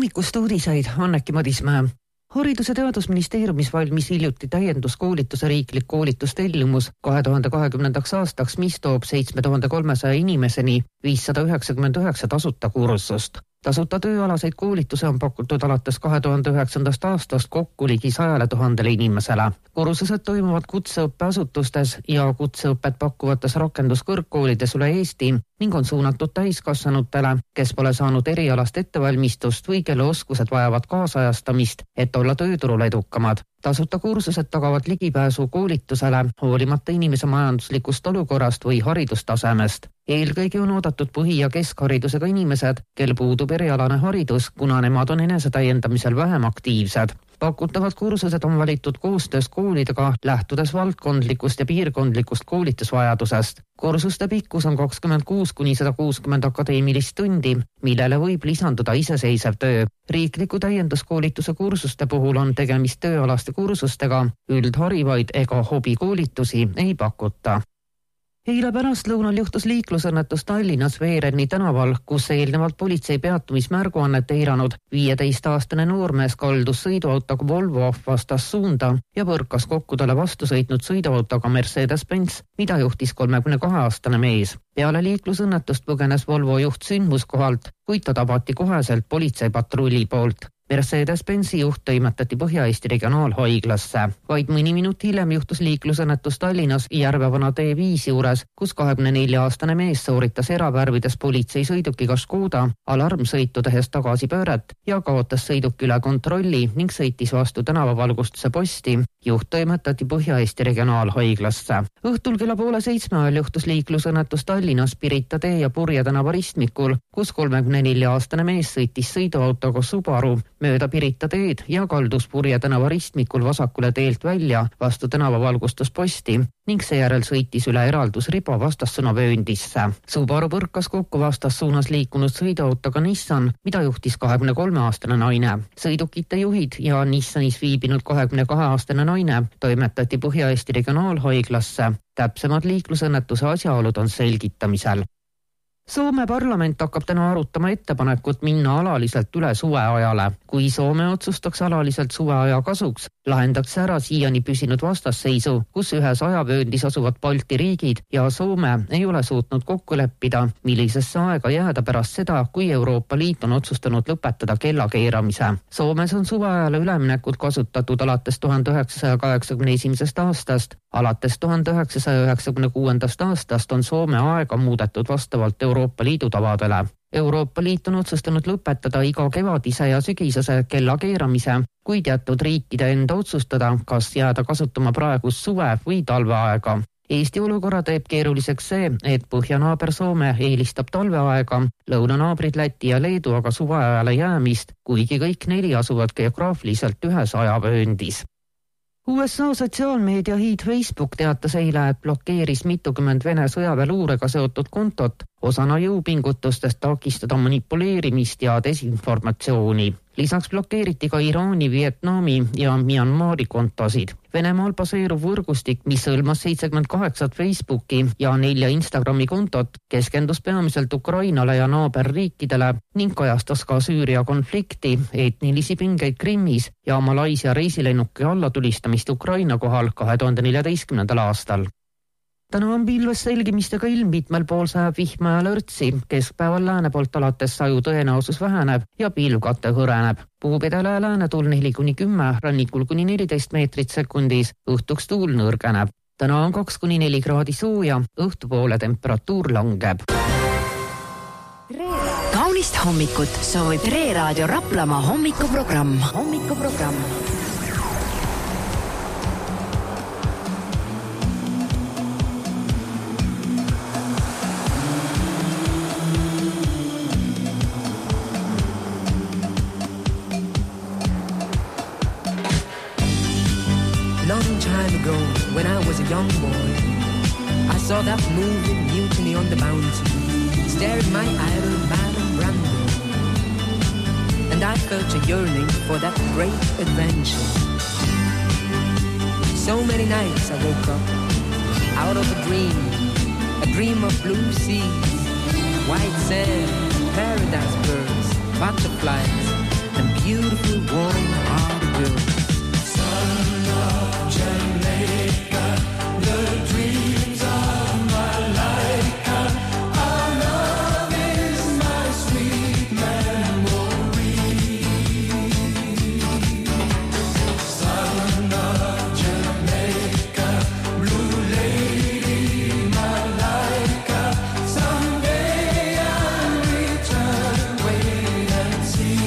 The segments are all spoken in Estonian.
Hommikust uudiseid Anneki Madismäe. Haridus- ja teadusministeeriumis valmis hiljuti täienduskoolituse riiklik koolitustellimus 2020. aastaks, mis toob 7300 inimeseni 599 tasuta kursust. Tasuta tööalaseid koolituse on pakutud alates 2009. aastast kokku ligi 100 000 inimesele. Kursused toimuvad kutseõppeasutustes ja kutseõpet pakkuvates rakenduskõrgkoolides üle Eesti ning on suunatud täiskasvanutele, kes pole saanud erialast ettevalmistust või kelle oskused vajavad kaasajastamist, et olla tööturul edukamad. Tasuta kursused tagavad ligipääsu koolitusele hoolimata inimese majanduslikust olukorrast või haridustasemest. Eelkõige on oodatud põhi- ja keskharidusega inimesed, kel puudub erialane haridus, kuna nemad on enesetäiendamisel vähem aktiivsed. Pakutavad kursused on valitud koostöös koolidega, lähtudes valdkondlikust ja piirkondlikust koolitusvajadusest. Kursuste pikkus on 26–160 akadeemilist tundi, millele võib lisanduda iseseisev töö. Riikliku täienduskoolituse kursuste puhul on tegemist tööalaste kursustega, üldharivaid ega hobikoolitusi ei pakuta. Eile pärastlõunal juhtus liiklusõnnetus Tallinnas Veerenni tänaval, kus eelnevalt politsei peatumismärguannet eiranud 15-aastane noormees kaldus sõiduautoga Volvo vastas suunda ja põrkas kokku talle vastu sõitnud sõiduautoga Mercedes-Benz, mida juhtis 32-aastane mees. Peale liiklusõnnetust põgenes Volvo juht sündmuskohalt, kuid ta tabati koheselt politseipatrulli poolt. Mercedes-Benzi juht toimetati Põhja-Eesti regionaalhaiglasse. Vaid mõni minut hiljem juhtus liiklusõnnetus Tallinnas Järvevana T5 juures, kus 24-aastane mees sooritas eravärvides politsei sõidukiga Škoda alarmsõitu tehes tagasipööret ja kaotas sõiduki üle kontrolli ning sõitis vastu tänavavalgustuse posti. Juht toimetati Põhja-Eesti regionaalhaiglasse. Õhtul kella 6:30 ajal juhtus liiklusõnnetus Tallinnas Pirita tee ja Purje tänava ristmikul, kus 34-aastane mees sõitis sõiduautoga Subaru mööda Pirita teed ja kaldus Purje tänava ristmikul vasakule teelt välja vastu tänavavalgustusposti ning seejärel sõitis üle eraldusriba vastassuunavööndisse. Subaru põrkas kokku vastassuunas liikunud sõiduautoga Nissan, mida juhtis 23-aastane naine. Sõidukite juhid ja Nissanis viibinud 22-aastane naine toimetati Põhja-Eesti regionaalhaiglasse. Täpsemad liiklusõnnetuse asjaolud on selgitamisel. Soome parlament hakkab täna arutama ettepanekut minna alaliselt üle suveajale. Kui Soome otsustaks alaliselt suveaja kasuks, lahendaks ära siiani püsinud vastasseisu, kus ühes ajavööndis asuvad Balti riigid ja Soome ei ole suutnud kokku leppida, millisesse aega jääda pärast seda, kui Euroopa Liit on otsustanud lõpetada kellakeeramise. Soomes on suveajale üleminekut kasutatud alates 1981. aastast. Alates 1996. aastast on Soome aega muudetud vastavalt Euroopa Liidu tavadele. Euroopa Liit on otsustanud lõpetada iga kevadise ja sügisese kellakeeramise, kuid jätud riikide enda otsustada, kas jääda kasutama praegust suve- või talveaega. Eesti olukorra teeb keeruliseks see, et põhjanaaber Soome eelistab talveaega, lõunanaabrid Läti ja Leedu aga suveajale jäämist, kuigi kõik 4 asuvad geograafiliselt ühes ajavööndis. USA sotsiaalmeedia hiid Facebook teatas eile, et blokeeris mitukümmend Vene sõjaväeluurega seotud kontot osana jõupingutustest takistada manipuleerimist ja desinformatsiooni. Lisaks blokeeriti ka Iraani, Vietnami ja Myanmari kontosid. Venemaal baseeruv võrgustik, mis hõlmas 78 Facebooki ja 4 Instagrami kontot, keskendus peamiselt Ukrainale ja naaberriikidele ning kajastas ka Süüria konflikti, etnilisi pingeid Krimmis ja Malaisia reisilennuki allatulistamist Ukraina kohal 2014. aastal. Täna on pilves selgimistega ilm, mitmel pool sajab vihma ja lörtsi, keskpäeval lääne poolt alates saju tõenäosus väheneb ja pilvkate hõreneb. Puupidele ja läänetuul 4–10, rannikul kuni 14 meetrit sekundis, õhtuks tuul nõrgeneb. Täna on 2–4 kraadi sooja, õhtupoole temperatuur langeb. Kaunist hommikut soovib Reraadio Raplamaa hommikuprogramm. Long time ago, when I was a young boy, I saw that movie Mutiny on the Bounty, staring my idol Marlon Brando, and I felt a yearning for that great adventure. So many nights I woke up out of a dream of blue seas, white sand, paradise birds, butterflies, and beautiful, warm-hearted girl. Son of Jamaica, the dreams of my Laika. Our love is my sweet memory. Son of Jamaica, blue lady, my Laika. Someday I'll return, wait and see.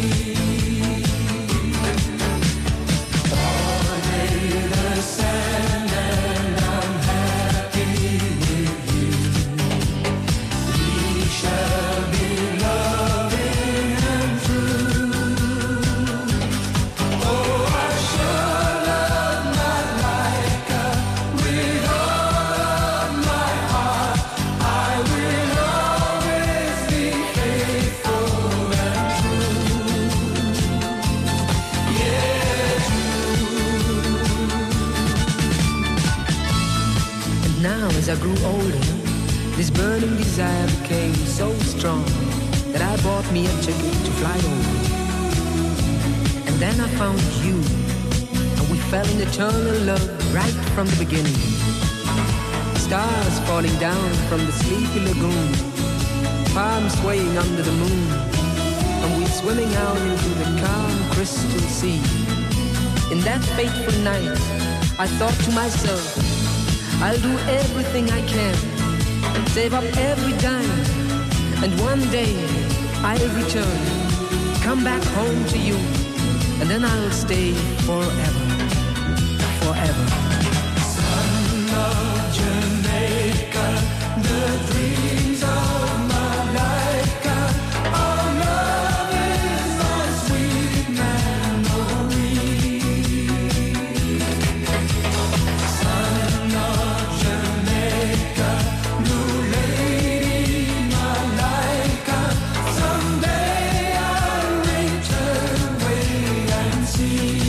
As I grew older, this burning desire became so strong that I bought me a ticket to fly over. And then I found you, and we fell in eternal love right from the beginning. Stars falling down from the sleepy lagoon, palms swaying under the moon, and we swimming out into the calm crystal sea. In that fateful night, I thought to myself, I'll do everything I can, save up every dime, and one day I'll return, come back home to you, and then I'll stay forever, forever. Son of Jamaica, the dreams of my Laika. Our love is my sweet memory. Son of Jamaica, blue lady, my Laika. Someday I'll return, wait and see.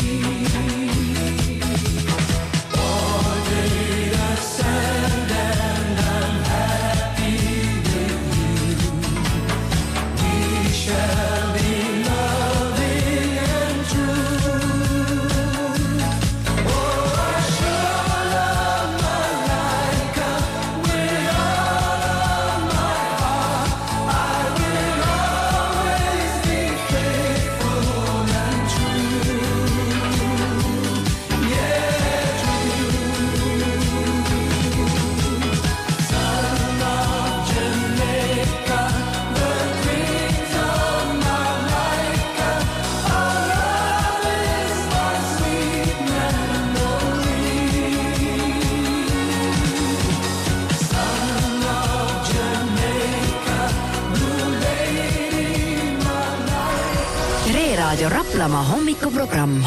All day the sand and I'm happy with you. We shall be loving and true. Oh, I shall love my Laika with all of my heart. I will always be faithful and true. Yeah, Son of Jamaica, the dreams of my Laika. Our love is my sweet memory. Son of Jamaica, blue lady, my Laika. Reeraadio Raplamaa hommikuprogramm.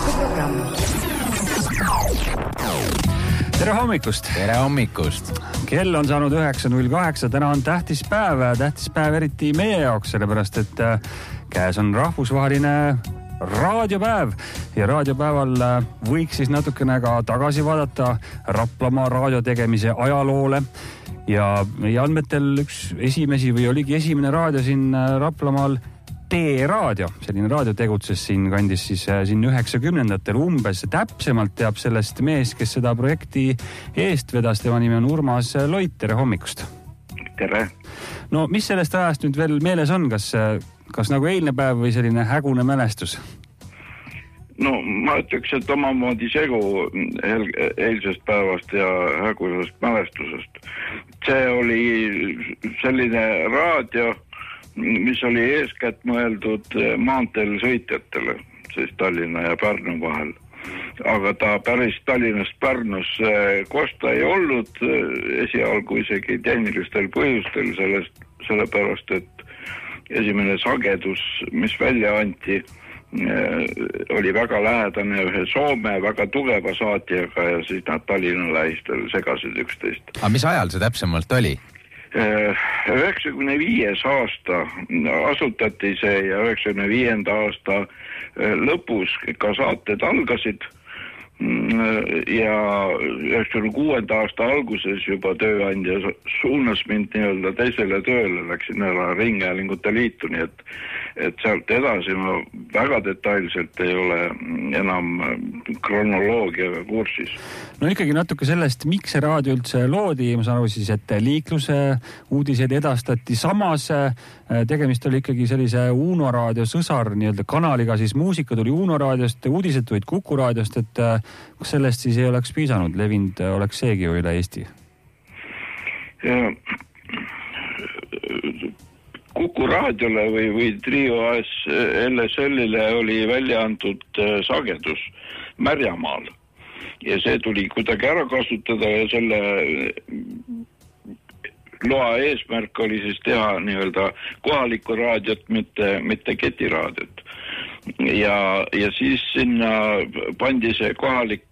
Tere hommikust! Tere hommikust! Kell on saanud 9.08, täna on tähtis päev eriti meie jaoks, sellepärast et käes on rahvusvaheline raadiopäev ja raadiopäeval võiks siis natukene ka tagasi vaadata Raplamaa raadiotegemise ajaloole ja meie andmetel üks esimesi või oligi esimene raadio siin Raplamaal T-raadio, selline raadio tegutses siin kandis siis siin 90-ndatel umbes. Täpsemalt teab sellest mees, kes seda projekti eest vedas, tema nimi on Urmas Loit. Tere hommikust! Tere! No mis sellest ajast nüüd veel meeles on? Kas nagu eilne päev või selline hägune mälestus? No ma ütleks, et omamoodi segu eilsest päevast ja hägusest mälestusest. See oli selline raadio, mis oli eeskätt mõeldud maanteel sõitjatele, siis Tallinna ja Pärnu vahel. Aga ta päris Tallinnast Pärnus kosta ei olnud esialgu isegi tehnilistel põhjustel, sellepärast, et esimene sagedus, mis välja anti, oli väga lähedane ühe Soome väga tugeva saatjaga ja siis nad Tallinna lähistel segasid üksteist. Aga mis ajal see täpsemalt oli? 95. aasta asutati see ja 95. aasta lõpus ka saated algasid ja 96. aasta alguses juba tööandja suunas mind nii-öelda teisele tööle, läksin ära Ringhäälingute Liitu, nii et et sealt edasi ma väga detailselt ei ole enam kronoloogiaga kursis. No ikkagi natuke sellest, miks see raadio üldse loodi, ma saan aru siis, et liikluse uudiseid edastati, samas tegemist oli ikkagi sellise Uno raadio sõsar nii-öelda kanaliga, siis muusika tuli Uno raadiost, uudised tulid Kuku raadiost, et kas sellest siis ei oleks piisanud, levinud oleks seegi ju üle Eesti? Kuku raadiole või Trio LSL-ile oli välja antud sagedus Märjamaal ja see tuli kuidagi ära kasutada ja selle loa eesmärk oli siis teha nii-öelda kohalikku raadiot, mitte ketiraadiot. Ja siis sinna pandi see kohalik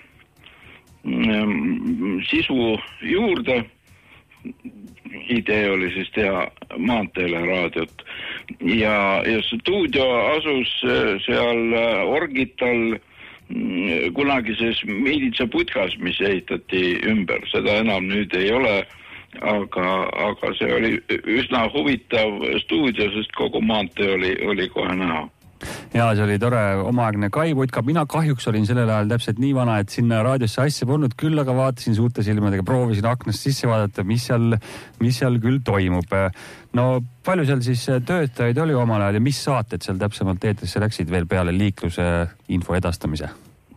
sisu juurde. Idee oli siis teha maanteele raadiot ja stuudio asus seal Orgital kunagises Miilitsa putkas, mis ehitati ümber. Seda enam nüüd ei ole, aga see oli üsna huvitav stuudio, sest kogu maantee oli kohe näha. Ja see oli tore omaaegne Kai Putka. Mina kahjuks olin sellel ajal täpselt nii vana, et sinna raadiosse asja polnud, küll aga vaatasin suurte silmadega, proovisin aknast sisse vaadata, mis seal küll toimub. No palju seal siis töötajaid oli omal ajal ja mis saated seal täpsemalt eetrisse läksid veel peale liikluse info edastamise?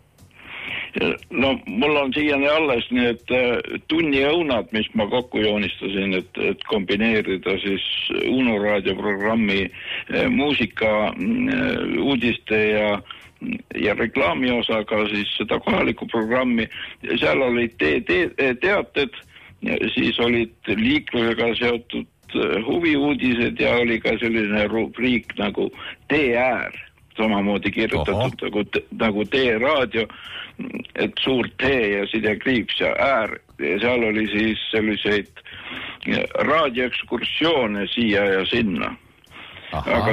No mul on siiani alles need tunniõunad, mis ma kokku joonistasin, et kombineerida siis Uno raadioprogrammi muusika, uudiste ja reklaami osaga siis seda kohalikku programmi. Seal olid teated, siis olid liiklusega seotud huviuudised ja oli ka selline rubriik nagu T-äär, samamoodi kirjutatud nagu T-raadio, et suur T ja sidekriips ja äär. Ja seal oli siis selliseid raadioekskursioone siia ja sinna. Aha. Aga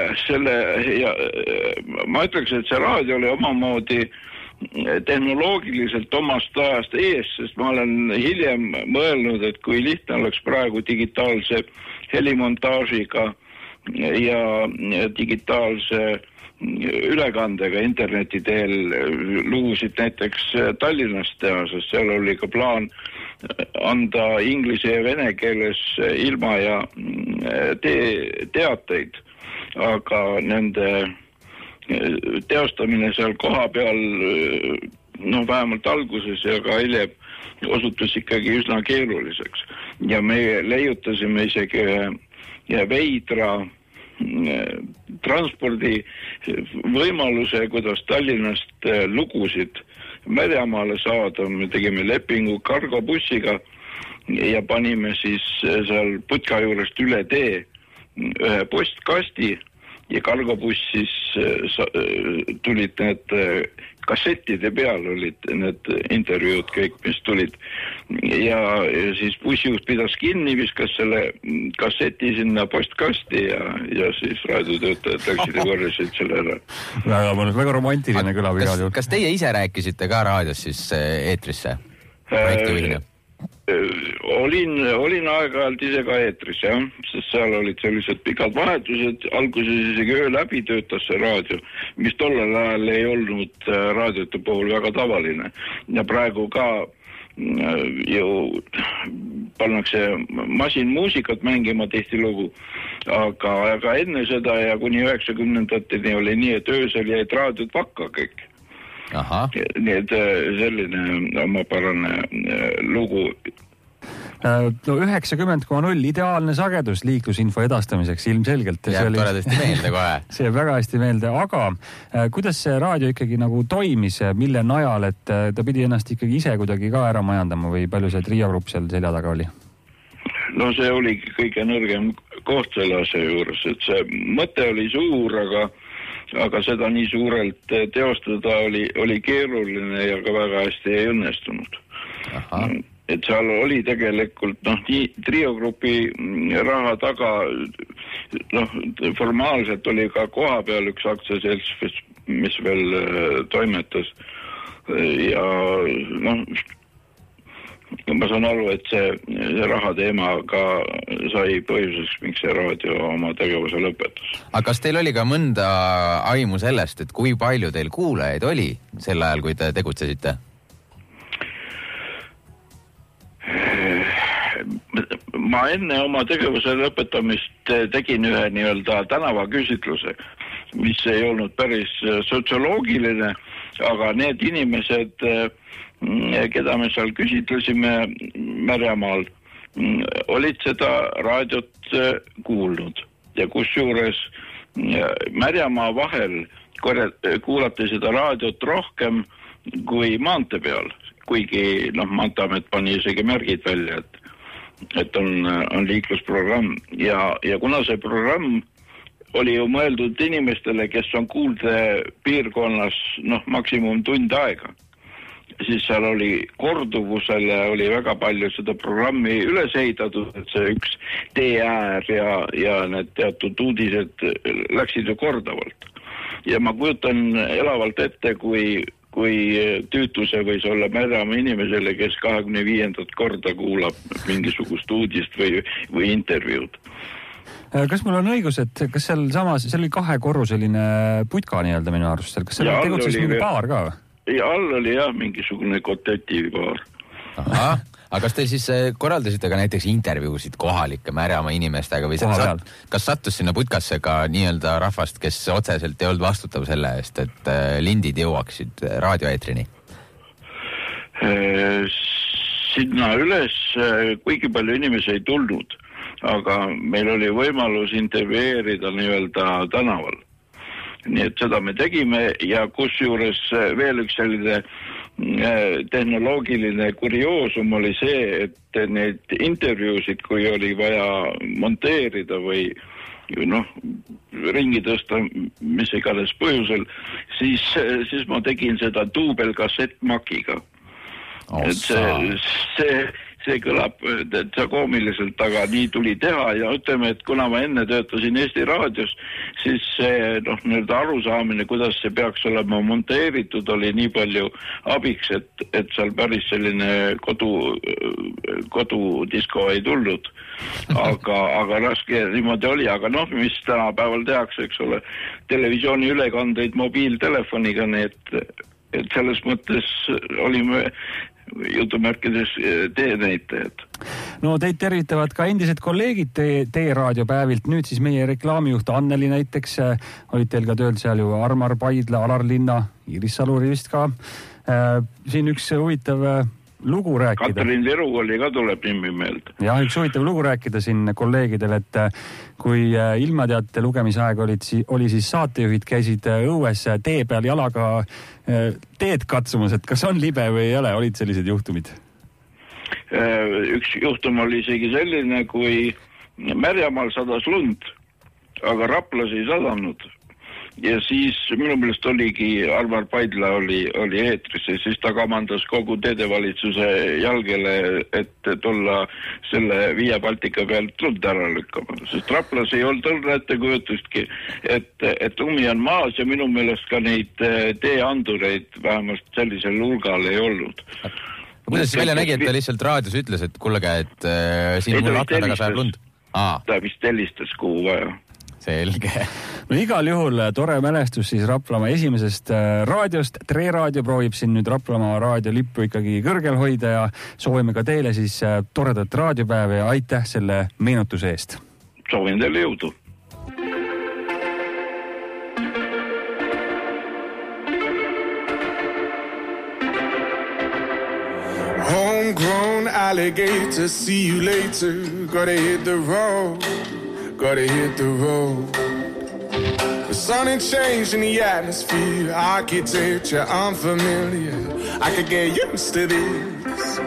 ma ütleks, et see raadio oli omamoodi tehnoloogiliselt omast ajast ees, sest ma olen hiljem mõelnud, et kui lihtne oleks praegu digitaalse helimontaažiga ja digitaalse ülekandega interneti teel lugusid näiteks Tallinnast teha, sest seal oli ka plaan anda inglise ja vene keeles ilma ja teateid, aga nende teostamine seal koha peal, vähemalt alguses ja ka hiljem osutus ikkagi üsna keeruliseks. Ja me leiutasime isegi veidra transpordi võimaluse, kuidas Tallinnast lugusid Märjamaale saada. Me tegime lepingu kargobussiga ja panime siis seal putka juurest üle tee ühe postkasti ja kargobuss siis tulid need kassettide peal olid need intervjuud kõik, mis tulid. Ja siis bussijuht pidas kinni, viskas selle kasseti sinna postkasti ja siis raadiotöötajad läksid ja korjasid selle ära. Väga romantiline kõlab igal juhul. Kas teie ise rääkisite ka raadios siis eetrisse? Projektijuhina? Olin aeg-ajalt ise ka eetris, jah, sest seal olid sellised pikad vahetused, alguses isegi öö läbi töötas see raadio, mis tollel ajal ei olnud raadiote puhul väga tavaline. Ja praegu ka ju pannakse masinmuusikat mängima tihtilugu, aga enne seda ja kuni 90-ndateni oli nii, et öösel jäid raadiod vakka kõik. Aha. Nii et selline omapärane lugu. 90,0 ideaalne sagedus liiklusinfo edastamiseks ilmselgelt. Jääb toredasti meelde kohe. See jääb väga hästi meelde, aga kuidas see raadio ikkagi nagu toimis, mille najal, et ta pidi ennast ikkagi ise kuidagi ka ära majandama või palju see Trio grupp seal selja taga oli? No see oligi kõige nõrgem koht selle asja juures, et see mõte oli suur, aga seda nii suurelt teostada oli keeruline ja ka väga hästi ei õnnestunud. Aha. Et seal oli tegelikult Trio grupi raha taga, formaalselt oli ka koha peal üks aktsiaselts, mis veel toimetas ja ma saan aru, et see raha teema ka sai põhjuseks, miks see raadio oma tegevuse lõpetus. Aga kas teil oli ka mõnda aimu sellest, et kui palju teil kuulajaid oli sel ajal, kui te tegutsesite? Ma enne oma tegevuse lõpetamist tegin ühe nii-öelda tänavaküsitluse, mis ei olnud päris sotsioloogiline, aga need inimesed, keda me seal küsitlesime Märjamaal, olid seda raadiot kuulnud ja kusjuures Märjamaa vahel kuulati seda raadiot rohkem kui maantee peal, kuigi Maanteeamet pani isegi märgid välja, et on liiklusprogramm ja kuna see programm oli ju mõeldud inimestele, kes on kuulde piirkonnas maksimum tund aega, siis seal oli korduvusele oli väga palju seda programmi üles ehitatud, et see üks teeäär ja need teatud uudised läksid ju kordavalt. Ja ma kujutan elavalt ette, kui tüütu see võis olla Märjamaa inimesele, kes 25. korda kuulab mingisugust uudist või intervjuud. Kas mul on õigus, et kas seal samas, seal oli 2-korruseline putka nii-öelda minu arust, kas seal tegutses mingi baar ka? Ja all oli jah mingisugune kotetiivibaar. Aha, aga kas te siis korraldasite ka näiteks intervjuusid kohalike Märjamaa inimestega või kas sattus sinna putkasse ka nii-öelda rahvast, kes otseselt ei olnud vastutav selle eest, et lindid jõuaksid raadioeetrini? Sinna üles kuigi palju inimesi ei tulnud, aga meil oli võimalus intervjueerida nii-öelda tänaval. Nii et seda me tegime ja kusjuures veel üks selline tehnoloogiline kurioosum oli see, et neid intervjuusid, kui oli vaja monteerida või ringi tõsta, mis iganes põhjusel, siis ma tegin seda duubelkassettmakiga. See kõlab täitsa koomiliselt, aga nii tuli teha ja ütleme, et kuna ma enne töötasin Eesti Raadios, siis see nii-öelda arusaamine, kuidas see peaks olema monteeritud, oli nii palju abiks, et seal päris selline kodudisko ei tulnud. Aga raske niimoodi oli, aga mis tänapäeval tehakse, eks ole, televisiooni ülekandeid mobiiltelefoniga, et selles mõttes olime jutumärkides teenäitajad. No teid tervitavad ka endised kolleegid teie raadiopäevilt, nüüd siis meie reklaamijuht Anneli näiteks, olid teil ka tööl seal ju Armar Paidla, Alar Linna, Iris Saluri vist ka. Siin üks huvitav lugu rääkida. Katrin Liru oli ka tuleb nimi meelde. Jah, üks huvitav lugu rääkida siin kolleegidel, et kui ilmateate lugemisaeg oli siis saatejuhid käisid õues tee peal jalaga teed katsumas, et kas on libe või ei ole, olid sellised juhtumid? Üks juhtum oli isegi selline, kui Märjamaal sadas lund, aga Raplas ei sadanud. Ja siis minu meelest oligi Armar Paidla oli eetris ja siis ta kamandas kogu teedevalitsuse jalgele, et tulla selle Via Baltica pealt lund ära lükkama. Sest Raplas ei olnud õrna ettekujutustki, et lumi on maas ja minu meelest ka neid teeandureid vähemalt sellisel hulgal ei olnud. Kuidas see välja nägi, et ta lihtsalt raadios ütles, et kuulge, et siin mul akna taga sajab lund? Ta vist helistas kuhu vaja. Selge. No igal juhul tore mälestus siis Raplamaa esimesest raadiost. Tre Raadio proovib siin nüüd Raplamaa raadiolippu ikkagi kõrgel hoida ja soovime ka teile siis toredat raadiopäeva ja aitäh selle meenutuse eest. Soovin teile jõudu. Homegrown alligator, see you later. Gotta hit the road. Gotta hit the road. The sun ain't changed in the atmosphere. Architecture unfamiliar. I could get used to this.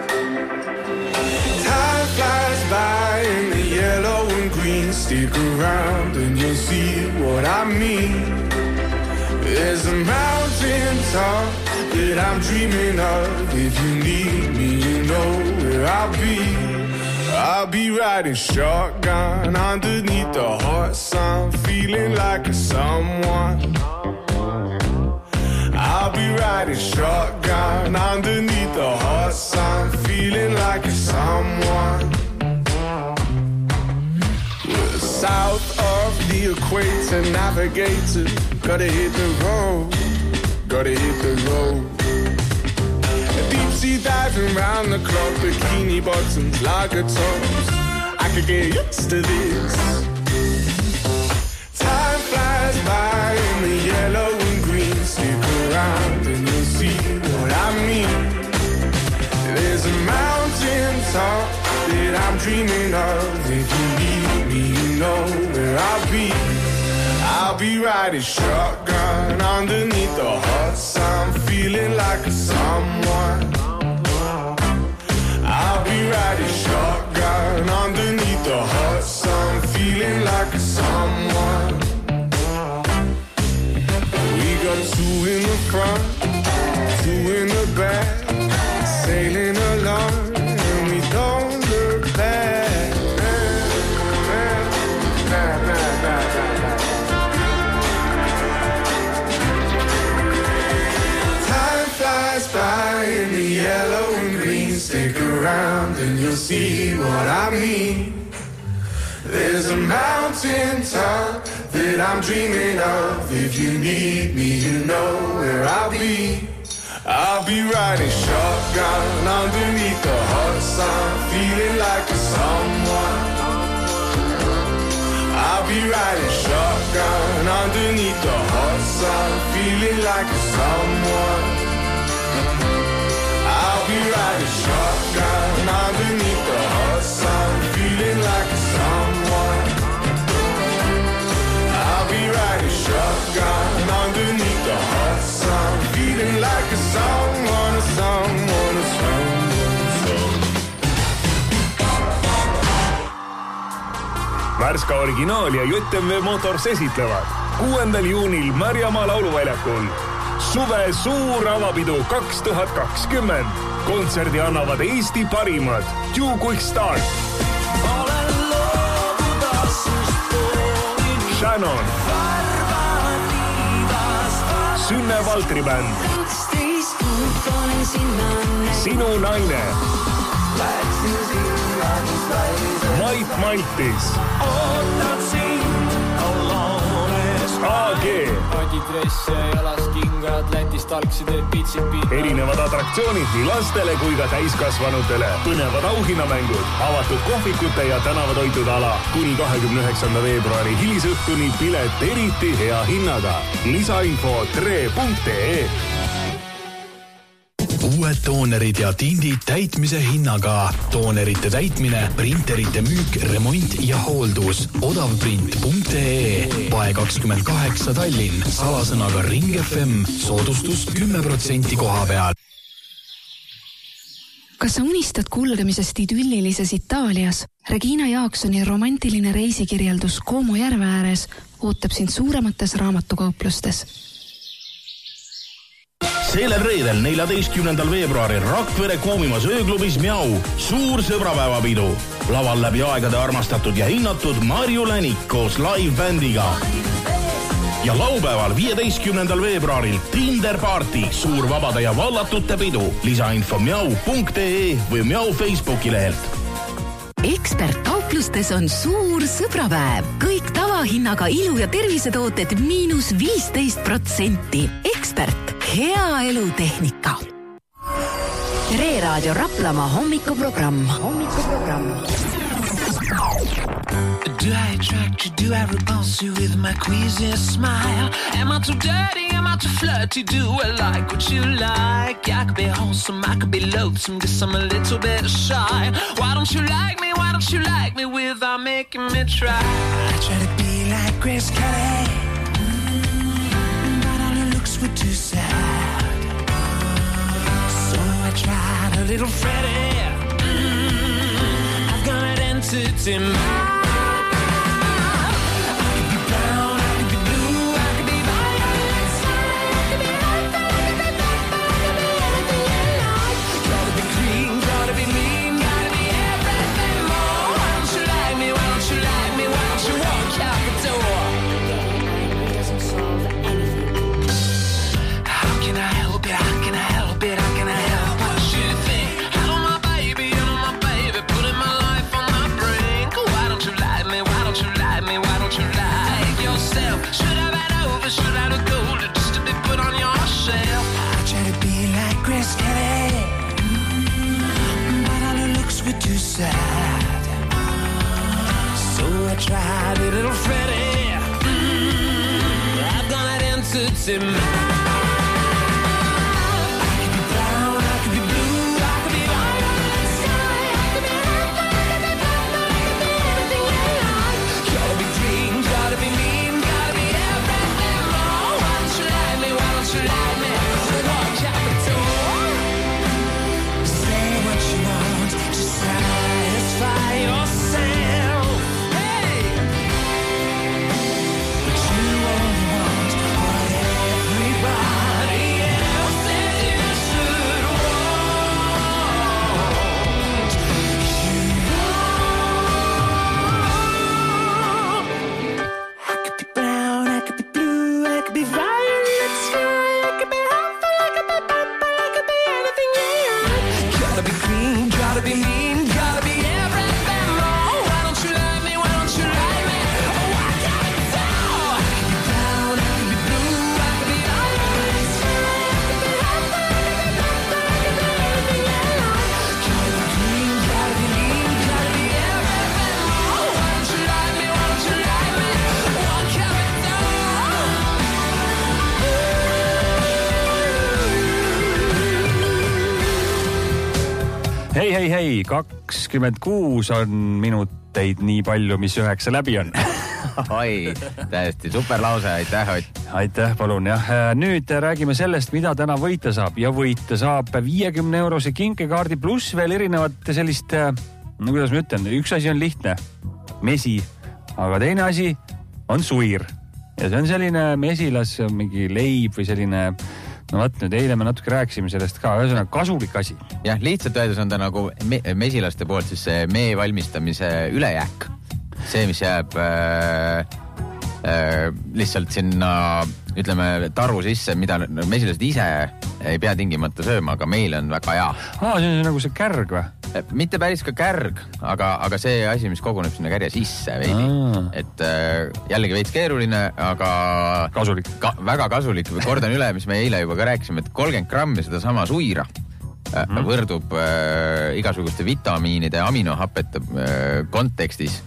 Time flies by in the yellow and green. Stick around and you'll see what I mean. There's a mountain top that I'm dreaming of. If you need me, you know where I'll be. I'll be riding shotgun underneath the hot sun, feeling like a someone. I'll be be riding shotgun underneath the hot sun, feeling like a someone. We're south of the equator, navigator. Gotta hit the road, gotta hit the road. Deep sea diving round the clock, bikini bottoms, lager tops. I could get used to this. Time flies by in the yellow and green. Stick around and you'll see what I mean. There's a mountain top that I'm dreaming of. If you need me, you know where I'll be. I'll be riding shotgun underneath the hot sun, feeling like a someone. I'll be riding shotgun underneath the hot sun, feeling like a someone. We got two in the front, two in the back, sailing along and we don't look back. By in the yellow and green, stick around and you'll see what I mean. There's a mountain top that I'm dreaming of. If you need me, you know where I'll be. I'll be riding shotgun underneath the hot sun, feeling like a someone. I'll be riding shotgun underneath the hot sun, feeling like a someone. I'll be riding shotgun underneath the hot sun, feeling like a someone. I'll be riding shotgun underneath the hot sun, feeling like a someone, a someone, a someone. Värska originaal ja JMV Motors esitlevad 6. juunil Märjamaa lauluväljakul suve suur avapidu 2020. Kontserdi annavad Eesti parimad Too Quick Start, Shannon, Sünne Valtri bänd, Sinu naine, Mait Maltis, AG, erinevad atraktsioonid nii lastele kui ka täiskasvanutele, põnevad auhinnamängud, avatud kohvikute ja tänavatoitude ala, kuni 29. veebruari hilisõhtuni pilet eriti hea hinnaga. Lisainfo tre.ee. Uued toonerid ja tindid täitmise hinnaga. Toonerite täitmine, printerite müük, remont ja hooldus. Odavprint.ee. Pae 28 Tallinn. Salasõnaga Ring FM. Soodustus 10% koha peal. Kas sa unistad kulgemisest idüllilises Itaalias? Regina Jaaksoni romantiline reisikirjeldus Como järve ääres ootab sind suuremates raamatukauplustes. Sellel reedel 14. veebruaril Rakvere Koomimas ööklubis Miau suur sõbrapäevapidu. Laval läbi aegade armastatud ja hinnatud Marju Länik koos live-bändiga. Ja laupäeval 15. veebruaril Tinder Party, suur vabade ja vallatute pidu. Lisainfo miau.ee või Miau Facebooki lehelt. Ekspertkauplustes on suur sõbrapäev. Kõik tavahinnaga ilu- ja tervisetooted -15%. Ekspert, hea elutehnika. Re-raadio Raplamaa hommikuprogramm. Do I attract you? Do I repulse you with my queasy smile? Am I too dirty? Am I too flirty? Do I like what you like? I could be wholesome, I could be loathsome, guess I'm a little bit shy. Why don't you like me? Why don't you like me without making me try? I try to be like Grace Kelly, but all her looks were too sad. So I tried a little Freddie. I've got an entity mind. So I tried a little Freddie. I've got an entity mind. I could be brown, I could be blue, I could be light on the sky, I could be red, I could be purple, I could be anything you like. Gotta be green, gotta be mean, gotta be everything more. Why don't you like me, why don't you like me? Walk out the door. Say what you want to satisfy yourself. Hey! But you only want what everybody else says you should want. I could be brown, I could be blue, I could be violet sky, I could be helpful, I could be purple, I could be anything you like. Gotta be green, gotta be mean, gotta be everything more. Why don't you like me, why don't you like me? Oh, I gotta go. I could be brown, I could be blue, I could be violet sky, I could be helpful, I could be purple, I could be anything you like. Gotta be green, gotta be mean, gotta be everything more. Why don't you like me, why don't you like me? What can we do? Hei, 26 on minuteid nii palju, mis 9 läbi on. Oi, täiesti super lause, aitäh Ott. Aitäh, palun jah. Nüüd räägime sellest, mida täna võita saab. Ja võita saab 50-eurose kinkekaardi pluss veel erinevate sellist, no kuidas ma ütlen, üks asi on lihtne, mesi, aga teine asi on suir. Ja see on selline mesilas, mingi leib või selline, no vaat nüüd eile me natuke rääkisime sellest ka, ühesõnaga kasulik asi. Jah, lihtsalt öeldes on ta nagu mesilaste poolt siis see mee valmistamise ülejääk. See, mis jääb lihtsalt sinna, ütleme, taru sisse, mida mesilased ise ei pea tingimata sööma, aga meil on väga hea. See on nagu see kärg või? Mitte päris ka kärg, aga see asi, mis koguneb sinna kärja sisse veidi. Et jällegi veits keeruline, aga kasulik. Väga kasulik. Kordan üle, mis me eile juba ka rääkisime, et 30 grammi seda sama suira võrdub igasuguste vitamiinide ja aminohapete kontekstis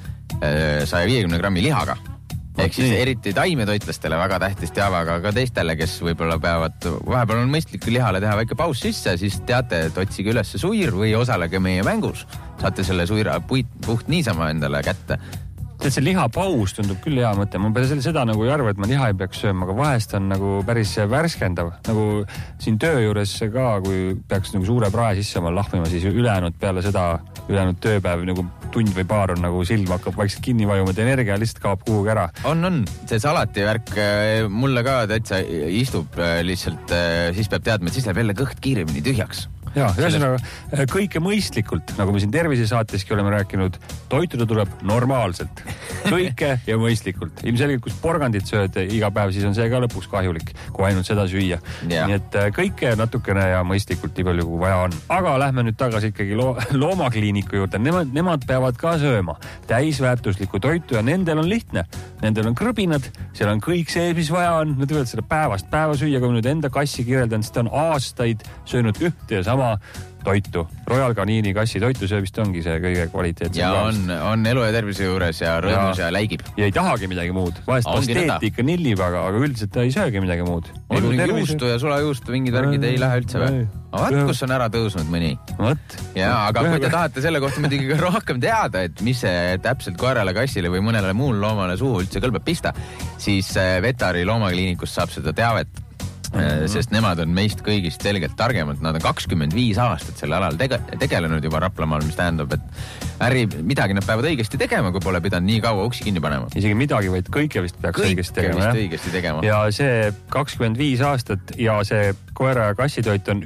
150 grammi lihaga. Ehk siis eriti taimetoitlastele väga tähtis teava, aga ka teistele, kes võib-olla peavad, vahepeal on mõistlik lihale teha väike paus sisse, siis teate, et otsige üles suir või osalege meie mängus. Saate selle suira puht niisama endale kätte. See lihapaus tundub küll hea mõte. Ma peale seda nagu ei arva, et ma liha ei peaks sööma, aga vahest on nagu päris värskendav. Nagu siin töö juures ka, kui peaks nagu suure prae sisse oma lahmima, siis ülejäänud peale seda, ülejäänud tööpäev nagu tund või paar on nagu silm hakkab vaikselt kinni vajuma, et energia lihtsalt kaob kuhugi ära. On. See salati värk mulle ka täitsa istub lihtsalt, siis peab teadma, et siis läheb jälle kõht kiiremini tühjaks. Ja, ühesõnaga kõike mõistlikult, nagu me siin tervisesaateski oleme rääkinud, toituda tuleb normaalselt. Kõike ja mõistlikult. Ilmselgelt, kus porgandit sööd iga päev, siis on see ka lõpuks kahjulik, kui ainult seda süüa. Nii et kõike natukene ja mõistlikult nii palju, kui vaja on. Aga lähme nüüd tagasi ikkagi loomakliiniku juurde. Nemad peavad ka sööma täisväärtuslikku toitu ja nendel on lihtne. Nendel on krõbinad, seal on kõik see, mis vaja on. Nad võivad seda päevast päeva süüa, kui nüüd enda kassi kirjeldan, siis ta on aastaid söönud ühte ja sama toitu. Royal Canini kassi toitu, see vist ongi see kõige kvaliteetsem. Ja on elu ja tervise juures ja rõõmus ja läigib. Ja ei tahagi midagi muud. Vahest pasteeti ikka nillib, aga üldiselt ta ei söögi midagi muud. On juustu ja sulajuustu, mingid värgid ei lähe üldse või? Vaat, kus on ära tõusnud mõni. Ja, aga kui te tahate selle kohta muidugi rohkem teada, et mis see täpselt koerale, kassile või mõnele muul loomale suhu üldse kõlbab pista, siis Vetari loomakliinikust saab seda teavet. Sest nemad on meist kõigist selgelt targemad. Nad on 25 aastat selle alal tegelenud juba Raplamaal, mis tähendab, et midagi nad peavad õigesti tegema, kui pole pidanud nii kaua uksi kinni panema. Isegi midagi, vaid kõike vist peaks õigesti tegema. Ja see 25 aastat ja see koera ja kassitoit on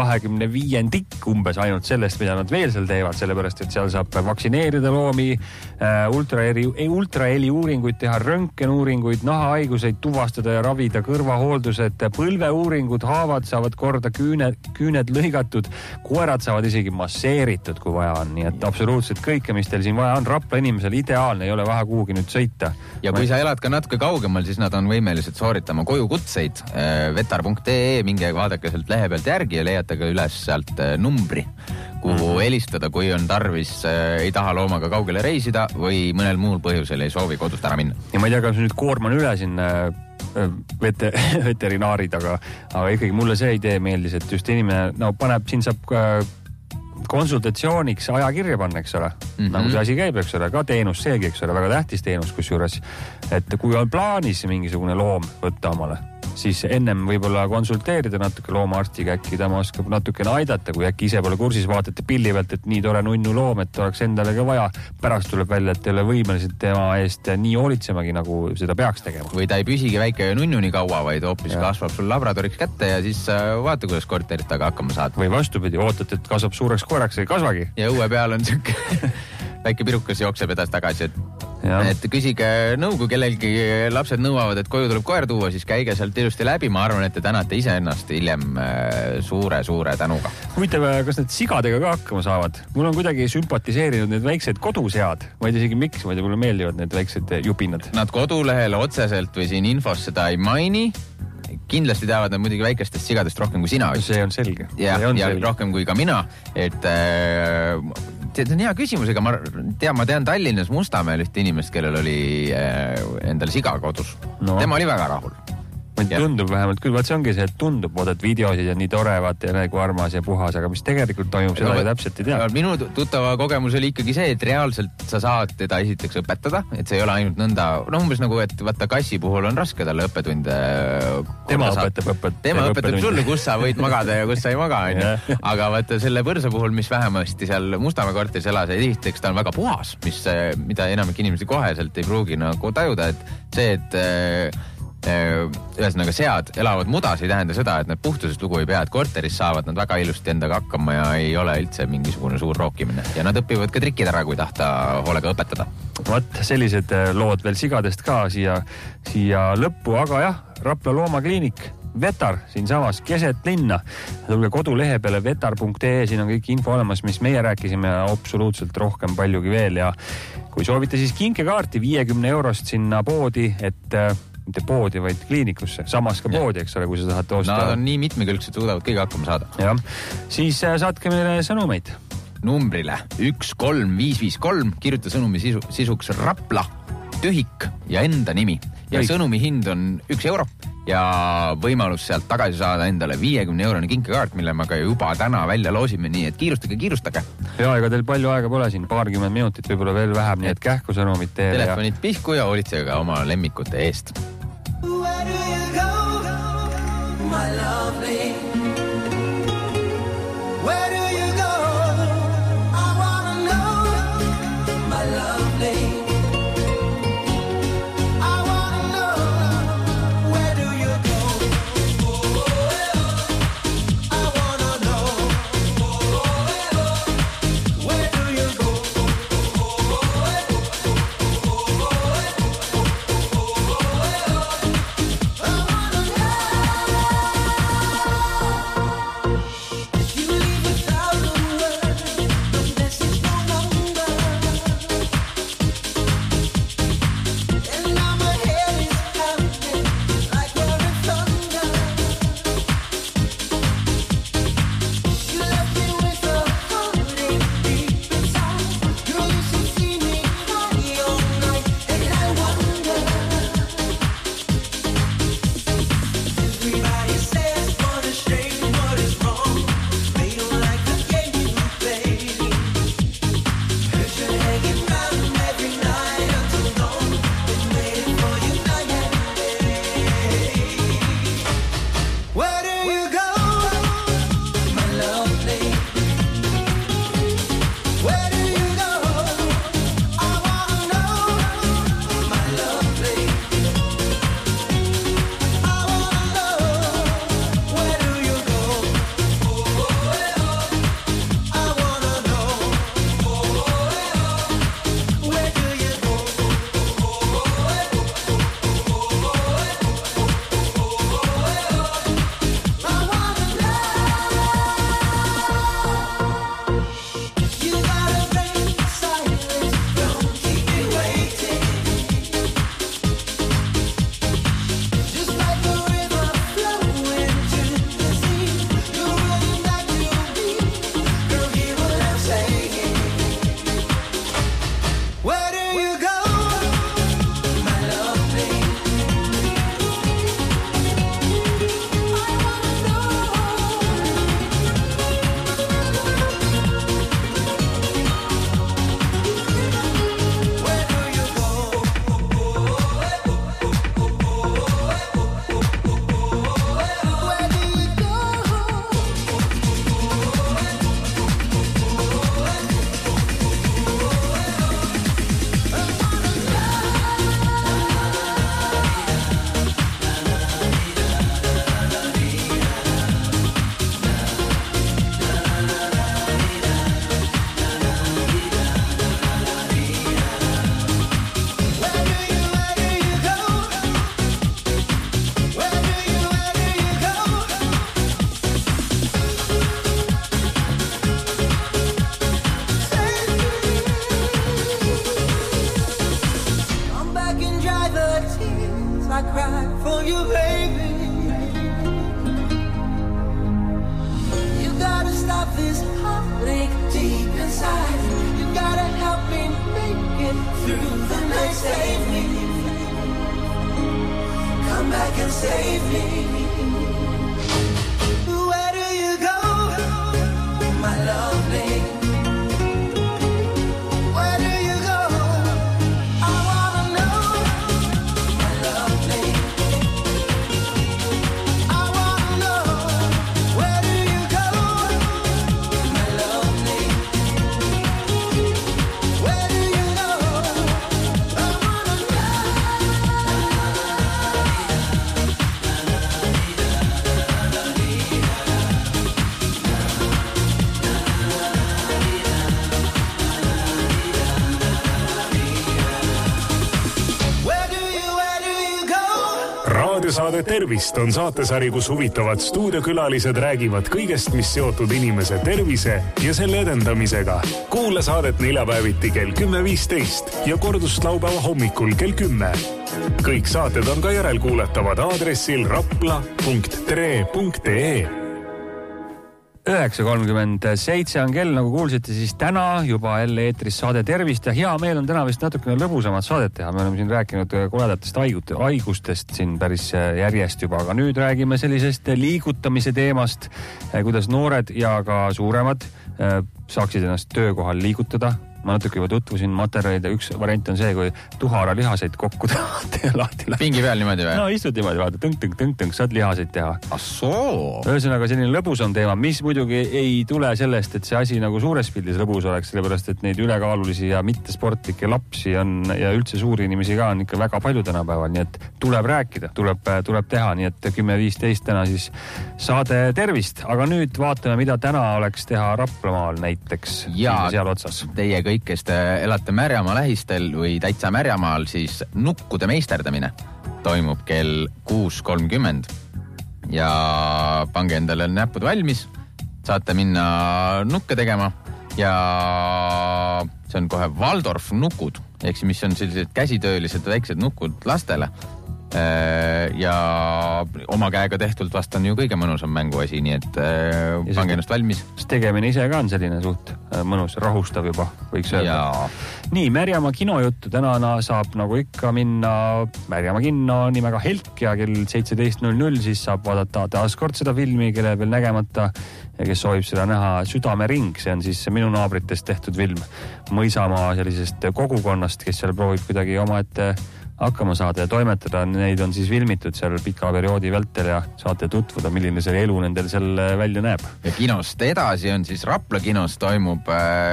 1/25 umbes ainult sellest, mida nad veel seal teevad, sellepärast, et seal saab vaksineerida loomi, ultraheli uuringuid teha, röntgenuuringuid, nahahaiguseid tuvastada ja ravida, kõrvahooldused, lõlveuuringud, haavad saavad korda, küüned lõigatud, koerad saavad isegi masseeritud, kui vaja on. Nii et absoluutselt kõike, mis teil siin vaja on, Rapla inimesel ideaalne, ei ole vaja kuhugi nüüd sõita. Ja kui sa elad ka natuke kaugemal, siis nad on võimelised sooritama kojukutseid. Vetar.ee, minge vaadake sealt lehe pealt järgi ja leiate ka üles sealt numbri, kuhu helistada, kui on tarvis, ei taha loomaga kaugele reisida või mõnel muul põhjusel ei soovi kodust ära minna. Ja ma ei tea, kas nüüd koorman üle siin veterinaarid, aga ikkagi mulle see idee meeldis, et just inimene paneb, siin saab konsultatsiooniks ajakirja panna, eks ole. Nagu see asi käib, eks ole, ka teenus seegi, eks ole, väga tähtis teenus, kus juures, et kui on plaanis mingisugune loom võtta omale, siis ennem võib-olla konsulteerida natuke loomaarstiga, äkki ta oskab natukene aidata, kui äkki ise pole kursis, vaatate pilli pealt, et nii tore nunnu loom, et oleks endale ka vaja. Pärast tuleb välja, et ei ole võimelised tema eest nii hoolitsemagi, nagu seda peaks tegema. Või ta ei püsigi väike nunnu nii kaua, vaid hoopis kasvab sul labradoriks kätte ja siis vaata, kuidas korterit taga hakkama saad. Või vastupidi, ootad, et kasvab suureks koeraks, ei kasvagi. Ja õue peal on siuke väike pirukas jookseb edasi tagasi, et küsige nõu, kui kellelgi lapsed nõuavad, et koju tuleb koer tuua, siis käige sealt ilusti läbi. Ma arvan, et te tänate ise ennast hiljem suure tänuga. Huvitav, kas need sigadega ka hakkama saavad? Mul on kuidagi sümpatiseerinud need väiksed kodusead. Ma ei tea isegi miks, ma ei tea, mulle meeldivad need väiksed jupinad. Nad kodulehel otseselt või siin infos seda ei maini. Kindlasti teavad nad muidugi väikestest sigadest rohkem kui sina. See on selge. Ja rohkem kui ka mina. Et see on hea küsimus, ega ma tean Tallinnas Mustamäel ühte inimest, kellel oli endal siga kodus. Tema oli väga rahul. Tundub vähemalt küll, vaat see ongi see, et tundub, vaatad videosid ja nii tore, vaata ja nagu armas ja puhas, aga mis tegelikult toimub, seda ei täpselt ei tea. Minu tuttava kogemus oli ikkagi see, et reaalselt sa saad teda esiteks õpetada, et see ei ole ainult nõnda, umbes nagu, et vaata kassi puhul on raske talle õppetunde. Tema õpetab sulle, kus sa võid magada ja kus sa ei maga, aga vaata selle põrsa puhul, mis vähemasti seal Mustamäe korteris elas, esiteks ta on väga puhas, mida enamik inimesi koheselt ei pruugi nagu tajuda, et see, et ühesõnaga sead elavad mudas, ei tähenda seda, et nad puhtusest lugu ei pea, et korteris saavad nad väga ilusti endaga hakkama ja ei ole üldse mingisugune suur rookimine. Ja nad õpivad ka trikid ära, kui tahta hoolega õpetada. Vaat sellised lood veel sigadest ka siia lõppu, aga jah, Rapla loomakliinik, Vetar, siin samas keset linna. Tulge kodulehe peale vetar.ee, siin on kõik info olemas, mis meie rääkisime ja absoluutselt rohkem paljugi veel. Ja kui soovite, siis kinkekaarti 50 eurost sinna poodi, et mitte poodi, vaid kliinikusse. Samas ka poodi, eks ole, kui sa tahad osta. Nad on nii mitmekülgsed, suudavad kõige hakkama saada. Ja. Siis saatke meile sõnumeid. Numbrile 13553, kirjuta sõnumi sisuks Rapla, tühik ja enda nimi. Ja sõnumi hind on 1 euro ja võimalus sealt tagasi saada endale 50 eurone kinkekaart, mille me ka juba täna välja loosime, nii et kiirustage. Ja ega teil palju aega pole siin, 20 minutit, võib-olla veel vähem, nii et kähku sõnumit teile. Telefonid pihku ja hoolitsege ka oma lemmikute eest. Where do you go, my lovely? Where do you go? I wanna know, my lovely. I wanna know, where do you go? I wanna know, where do you go? I wanna know. for you, baby. You gotta stop this heartache deep inside. You gotta help me make it through the night. Save me. Come back and save me. Where do you go, my lovely? Where do you go? I wanna know, my lovely. I wanna know, where do you go, my lovely? Where do you go? I wanna Raadiosaade Tervist on saatesari, kus huvitavad stuudiokülalised räägivad kõigest, mis seotud inimese tervise ja selle edendamisega. Kuula saadet neljapäeviti kell 10.15 ja kordust laupäeva hommikul kell 10. Kõik saated on ka järelkuuletavad aadressil rapla.tre.ee. 9.37 on kell, nagu kuulsite, siis täna juba jälle eetris saade Tervist ja hea meel on täna vist natukene lõbusamat saadet teha. Me oleme siin rääkinud koledatest haigustest siin päris järjest juba, aga nüüd räägime sellisest liigutamise teemast, kuidas noored ja ka suuremad saaksid ennast töökohal liigutada. Ma natuke juba tutvusin materjalide. Üks variant on see, kui tuhara lihaseid kokku tahate ja lahti läbi. Pingi peal niimoodi või? No istud niimoodi, vaata, tõng, saad lihaseid teha. Assoo! Ühesõnaga selline lõbusam teema, mis muidugi ei tule sellest, et see asi nagu suures pildis lõbus oleks, sellepärast, et neid ülekaalulisi ja mittesportlikke lapsi on ja üldse suuri inimesi ka on ikka väga palju tänapäeval, nii et tuleb rääkida, tuleb teha, nii et 10.15 täna siis saade Tervist, aga nüüd vaatame, mida täna oleks teha Raplamaal näiteks ja seal otsas. Teie kõik, kes te elate Märjamaa lähistel või täitsa Märjamaal, siis nukkude meisterdamine toimub kell 6.30 ja pange endale näpud valmis, saate minna nukke tegema ja see on kohe Waldorf nukud, ehk mis on sellised käsitöölised väiksed nukud lastele ja oma käega tehtult vast on ju kõige mõnusam mänguasi, nii et pange ennast valmis. Tegemine ise ka on selline suht mõnus, rahustav juba, võiks öelda. Nii, Märjamaa kinojuttu tänana saab nagu ikka minna Märjamaa kinno nimega Helk ja kell 17.00 siis saab vaadata taaskord seda filmi, kelle veel nägemata ja kes soovib seda näha Südamering, see on siis minu naabritest tehtud film Mõisamaa sellisest kogukonnast, kes seal proovib kuidagi omaette hakkama saada ja toimetada, neid on siis filmitud seal pika perioodi vältel ja saate tutvuda, milline see elu nendel seal välja näeb. Ja kinost edasi on siis Rapla kinos toimub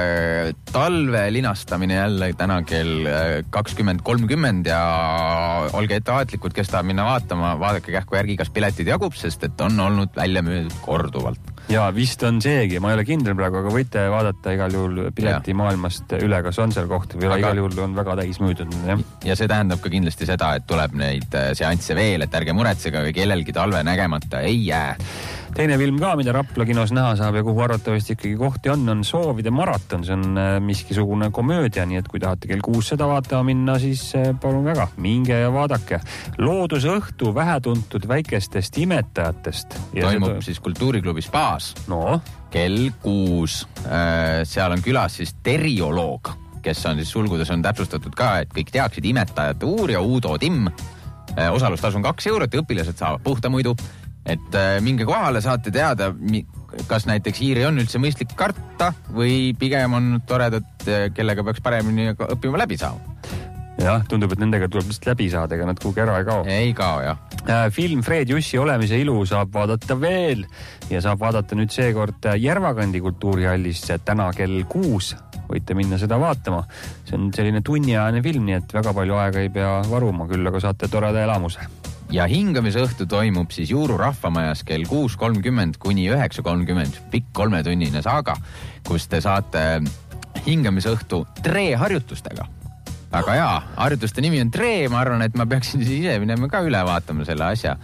talve linastamine jälle täna kell 20.30 ja olge ettevaatlikud, kes tahab minna vaatama, vaadake kähku järgi, kas piletid jagub, sest et on olnud välja müüdud korduvalt. Ja vist on seegi, ma ei ole kindel praegu, aga võite vaadata igal juhul pileti maailmast üle, kas on seal kohta või igal juhul on väga täis müüdud. Ja see tähendab ka kindlasti seda, et tuleb neid seansse veel, et ärge muretsega või kellelgi talve nägemata ei jää. Teine film ka, mida Rapla kinos näha saab ja kuhu arvatavasti ikkagi kohti on Soovide maraton. See on miskisugune komöödia, nii et kui tahate kell 6 seda vaatama minna, siis palun väga, minge ja vaadake. Loodusõhtu vähetuntud väikestest imetajatest. Toimub siis Kultuuriklubi Spaas. No? Kell 6. Seal on külas siis terioloog, kes on siis sulgudes on täpsustatud ka, et kõik teaksid imetajate uurija Uudo Timm. Osalustasu on 2 eurot ja õpilased saavad puhta muidu. Et minge kohale, saate teada, kas näiteks hiiri on üldse mõistlik karta või pigem on toredad, kellega peaks paremini õppima läbi saama. Jah, tundub, et nendega tuleb lihtsalt läbi saada, ega nad kuhugi ära ei kao. Ei kao, jah. Film Fred Jussi olemise ilu saab vaadata veel ja saab vaadata nüüd seekord Järvakandi kultuurihallis täna kell 6. Võite minna seda vaatama. See on selline tunniajane film, nii et väga palju aega ei pea varuma, küll aga saate toreda elamuse. Ja hingamisõhtu toimub siis Juuru rahvamajas kell 6.30 kuni 9.30 pikk 3-tunnine saaga, kus te saate hingamisõhtu treeharjutustega. Aga jaa, harjutuste nimi on tree, ma arvan, et ma peaksin siis ise minema ka üle vaatama selle asja.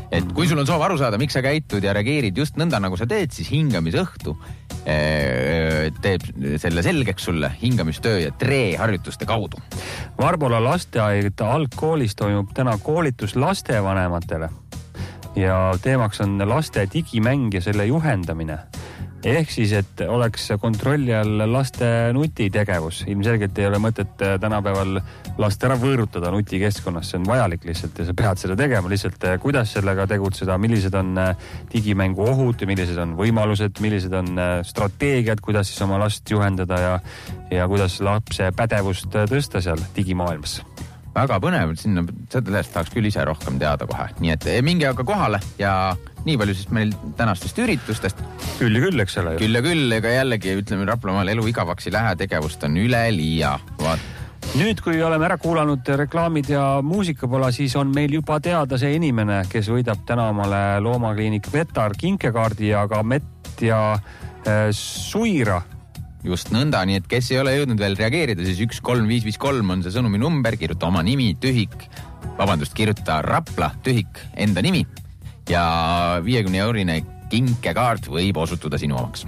Et kui sul on soov aru saada, miks sa käitud ja reageerid just nõnda, nagu sa teed, siis hingamisõhtu teeb selle selgeks sulle hingamistöö ja treeharjutuste kaudu. Varbola lasteaed algkoolis toimub täna koolitus lastevanematele ja teemaks on laste digimäng ja selle juhendamine. Ehk siis, et oleks kontrolli all laste nutitegevus. Ilmselgelt ei ole mõtet tänapäeval last ära võõrutada nutikeskkonnas. See on vajalik lihtsalt ja sa pead seda tegema. Lihtsalt kuidas sellega tegutseda, millised on digimängu ohud, millised on võimalused, millised on strateegiad, kuidas siis oma last juhendada ja kuidas lapse pädevust tõsta seal digimaailmas. Väga põnev, sinna sellest tahaks küll ise rohkem teada kohe. Nii et minge aga kohale ja nii palju siis meil tänastest üritustest. Küll ja küll, eks ole. Küll ja küll, ega jällegi ütleme Raplamaal elu igavaks ei lähe, tegevust on üle liia. Nüüd, kui oleme ära kuulanud reklaamid ja muusikapola, siis on meil juba teada see inimene, kes võidab täna omale loomakliinik Vetar kinkekaardi ja ka mett ja suira. Just nõnda, nii et kes ei ole jõudnud veel reageerida, siis 13553 on see sõnumi number, kirjuta oma nimi, kirjuta Rapla, tühik, enda nimi ja 50-eurine kinkekaart võib osutuda sinu omaks.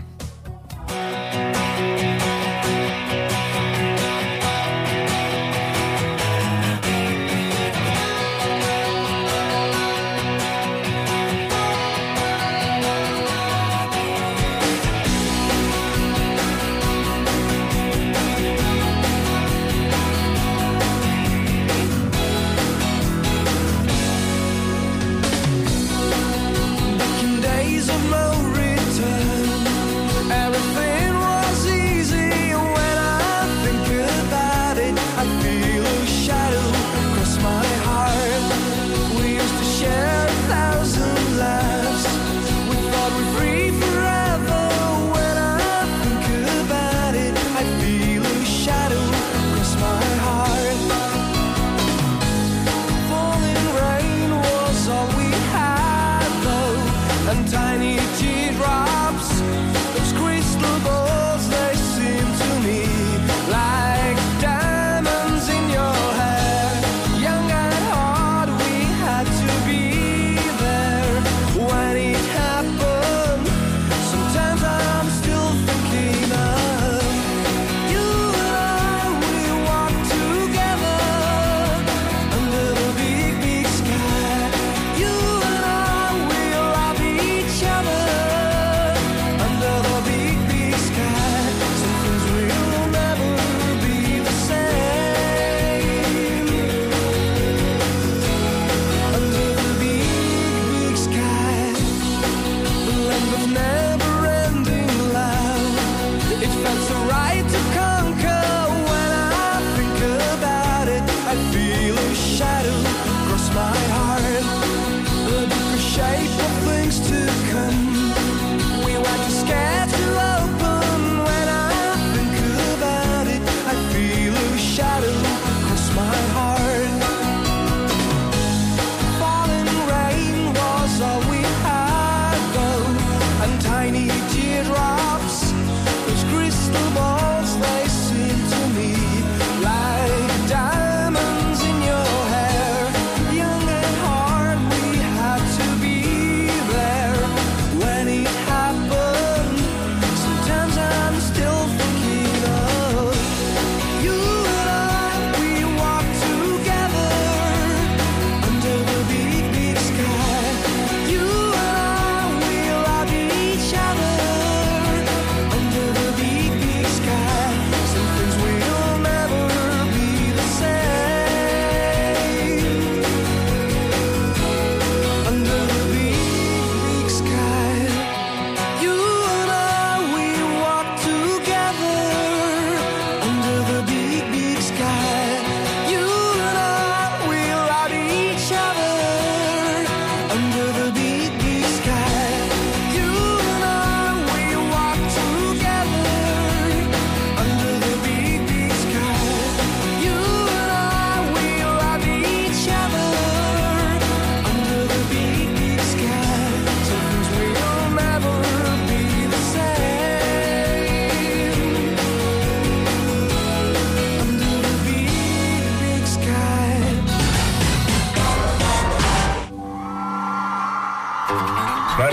Days of no return.